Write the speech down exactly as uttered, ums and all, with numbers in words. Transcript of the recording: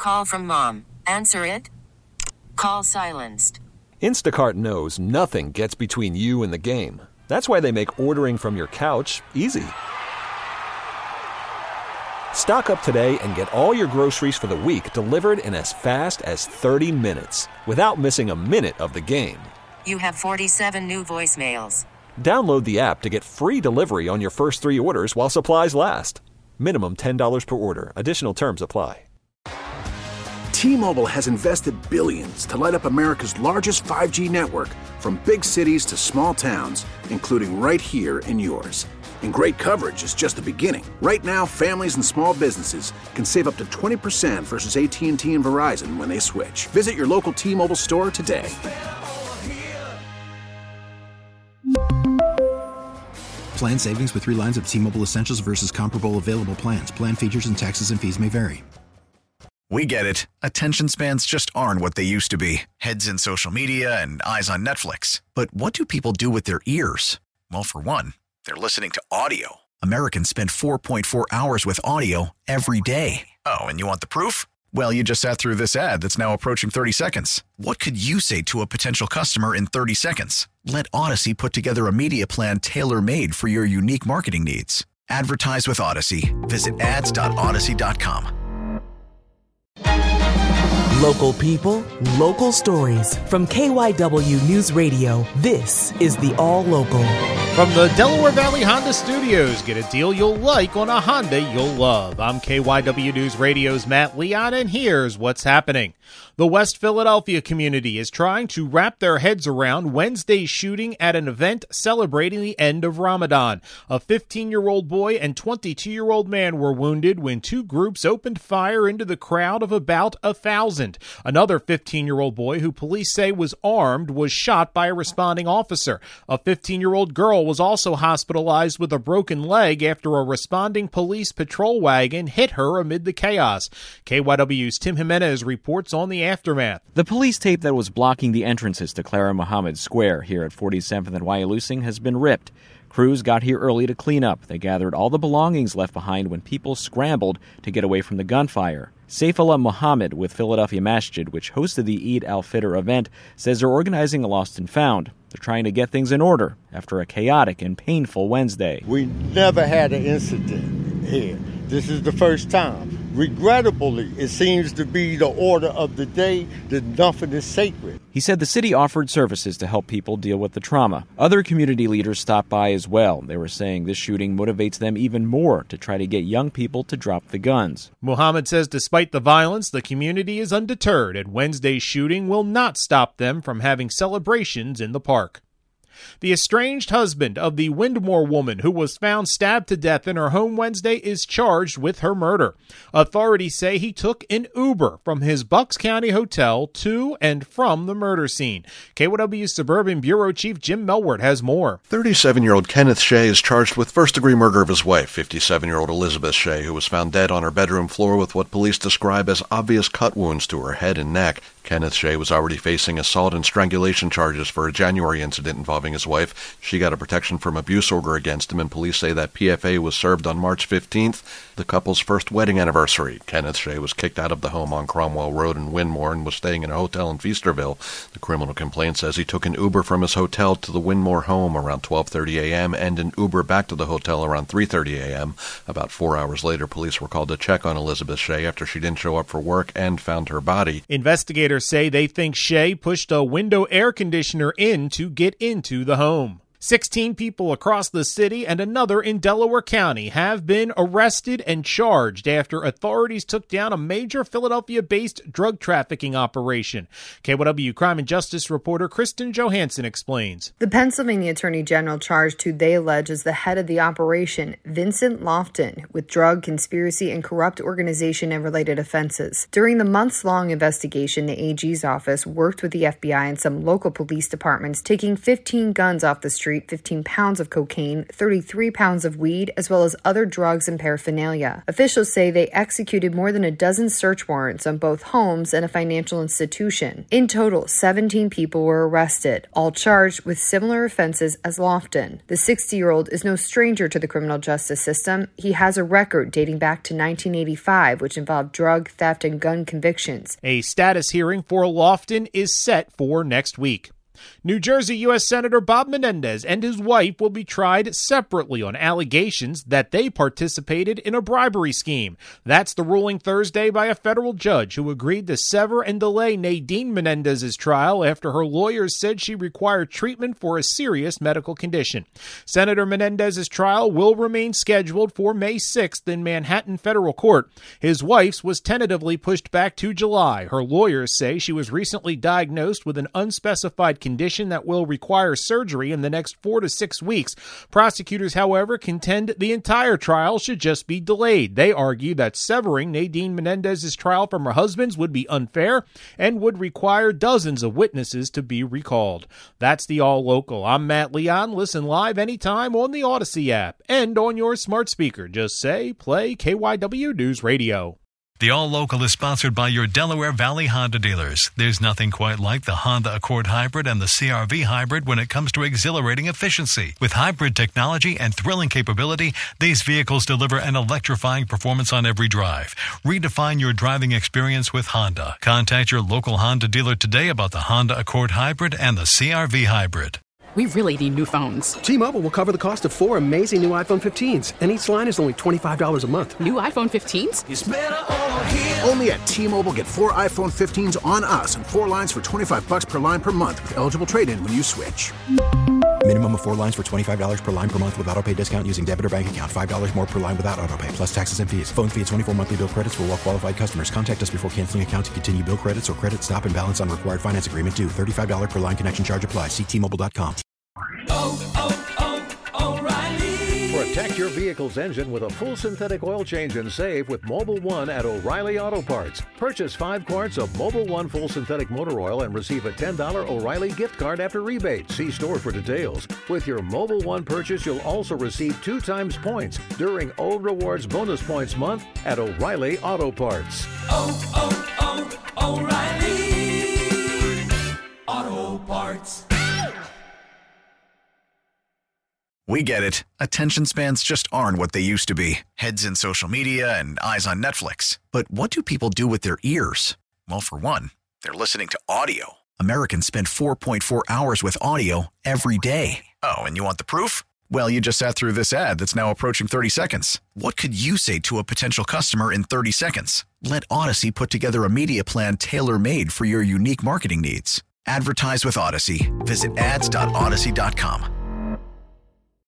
call from mom. Answer it. Call silenced. Instacart knows nothing gets between you and the game. That's why they make ordering from your couch easy. Stock up today and get all your groceries for the week delivered in as fast as thirty minutes without missing a minute of the game. You have forty-seven new voicemails. Download the app to get free delivery on your first three orders while supplies last. Minimum ten dollars per order. Additional terms apply. T-Mobile has invested billions to light up America's largest five G network, from big cities to small towns, including right here in yours. And great coverage is just the beginning. Right now, families and small businesses can save up to twenty percent versus A T and T and Verizon when they switch. Visit your local T-Mobile store today. Plan savings with three lines of T-Mobile Essentials versus comparable available plans. Plan features and taxes and fees may vary. We get it. Attention spans just aren't what they used to be. Heads in social media and eyes on Netflix. But what do people do with their ears? Well, for one, they're listening to audio. Americans spend four point four hours with audio every day. Oh, and you want the proof? Well, you just sat through this ad that's now approaching thirty seconds. What could you say to a potential customer in thirty seconds? Let Odyssey put together a media plan tailor-made for your unique marketing needs. Advertise with Odyssey. Visit ads dot odyssey dot com. Local people, local stories. From K Y W News Radio, this is the All Local. From the Delaware Valley Honda Studios, get a deal you'll like on a Honda you'll love. I'm K Y W News Radio's Matt Leon, and here's what's happening. The West Philadelphia community is trying to wrap their heads around Wednesday's shooting at an event celebrating the end of Ramadan. A fifteen-year-old boy and twenty-two-year-old man were wounded when two groups opened fire into the crowd of about a thousand. Another fifteen-year-old boy, who police say was armed, was shot by a responding officer. A fifteen-year-old girl was also hospitalized with a broken leg after a responding police patrol wagon hit her amid the chaos. K Y W's Tim Jimenez reports on the aftermath. The police tape that was blocking the entrances to Clara Muhammad Square here at forty-seventh and Wyalusing has been ripped. Crews got here early to clean up. They gathered all the belongings left behind when people scrambled to get away from the gunfire. Saifullah Muhammad with Philadelphia Masjid, which hosted the Eid al-Fitr event, says they're organizing a lost and found. They're trying to get things in order after a chaotic and painful Wednesday. We never had an incident here. This is the first time. Regrettably, it seems to be the order of the day that nothing is sacred. He said the city offered services to help people deal with the trauma. Other community leaders stopped by as well. They were saying this shooting motivates them even more to try to get young people to drop the guns. Muhammad says despite the violence, the community is undeterred, and Wednesday's shooting will not stop them from having celebrations in the park. The estranged husband of the Windmore woman who was found stabbed to death in her home Wednesday is charged with her murder. Authorities say he took an Uber from his Bucks County hotel to and from the murder scene. K Y W Suburban Bureau Chief Jim Melwert has more. thirty-seven-year-old Kenneth Shea is charged with first-degree murder of his wife, fifty-seven-year-old Elizabeth Shea, who was found dead on her bedroom floor with what police describe as obvious cut wounds to her head and neck. Kenneth Shea was already facing assault and strangulation charges for a January incident involving his wife. She got a protection from abuse order against him, and police say that P F A was served on March fifteenth, the couple's first wedding anniversary. Kenneth Shea was kicked out of the home on Cromwell Road in Windmore and was staying in a hotel in Feasterville. The criminal complaint says he took an Uber from his hotel to the Windmore home around twelve thirty a.m. and an Uber back to the hotel around three thirty a.m. About four hours later, police were called to check on Elizabeth Shea after she didn't show up for work and found her body. Investigators say they think Shea pushed a window air conditioner in to get into the home. sixteen people across the city and another in Delaware County have been arrested and charged after authorities took down a major Philadelphia-based drug trafficking operation. K Y W crime and justice reporter Kristen Johansson explains. The Pennsylvania Attorney General charged who they allege is the head of the operation, Vincent Lofton, with drug, conspiracy, and corrupt organization and related offenses. During the months-long investigation, the A G's office worked with the F B I and some local police departments, taking fifteen guns off the street Street fifteen pounds of cocaine, thirty-three pounds of weed, as well as other drugs and paraphernalia. Officials say they executed more than a dozen search warrants on both homes and a financial institution. In total, seventeen people were arrested, all charged with similar offenses as Lofton. The sixty-year-old is no stranger to the criminal justice system. He has a record dating back to nineteen eighty-five, which involved drug, theft, and gun convictions. A status hearing for Lofton is set for next week. New Jersey U S Senator Bob Menendez and his wife will be tried separately on allegations that they participated in a bribery scheme. That's the ruling Thursday by a federal judge who agreed to sever and delay Nadine Menendez's trial after her lawyers said she required treatment for a serious medical condition. Senator Menendez's trial will remain scheduled for May sixth in Manhattan Federal Court. His wife's was tentatively pushed back to July. Her lawyers say she was recently diagnosed with an unspecified condition that will require surgery in the next four to six weeks. Prosecutors, however, contend the entire trial should just be delayed. They argue that severing Nadine Menendez's trial from her husband's would be unfair and would require dozens of witnesses to be recalled. That's the All Local. I'm Matt Leon. Listen live anytime on the Odyssey app and on your smart speaker. Just say, play K Y W News Radio. The All Local is sponsored by your Delaware Valley Honda dealers. There's nothing quite like the Honda Accord Hybrid and the C R V Hybrid when it comes to exhilarating efficiency. With hybrid technology and thrilling capability, these vehicles deliver an electrifying performance on every drive. Redefine your driving experience with Honda. Contact your local Honda dealer today about the Honda Accord Hybrid and the C R V Hybrid. We really need new phones. T-Mobile will cover the cost of four amazing new iPhone fifteens, and each line is only twenty-five dollars a month. New iPhone fifteens? It's better over here. Only at T-Mobile, get four iPhone fifteens on us and four lines for twenty-five dollars per line per month with eligible trade-in when you switch. Minimum of four lines for twenty-five dollars per line per month with autopay discount using debit or bank account. five dollars more per line without autopay, plus taxes and fees. Phone fee at twenty-four monthly bill credits for well-qualified customers. Contact us before canceling account to continue bill credits or credit stop and balance on required finance agreement due. thirty-five dollars per line connection charge applies. See T Mobile dot com. Oh, oh, oh, O'Reilly. Protect your vehicle's engine with a full synthetic oil change and save with Mobil one at O'Reilly Auto Parts. Purchase five quarts of Mobil one full synthetic motor oil and receive a ten dollars O'Reilly gift card after rebate. See store for details. With your Mobil one purchase, you'll also receive two times points during O Rewards Bonus Points Month at O'Reilly Auto Parts. Oh, oh, oh, O'Reilly Auto Parts. We get it. Attention spans just aren't what they used to be. Heads in social media and eyes on Netflix. But what do people do with their ears? Well, for one, they're listening to audio. Americans spend four point four hours with audio every day. Oh, and you want the proof? Well, you just sat through this ad that's now approaching thirty seconds. What could you say to a potential customer in thirty seconds? Let Odyssey put together a media plan tailor-made for your unique marketing needs. Advertise with Odyssey. Visit ads dot odyssey dot com.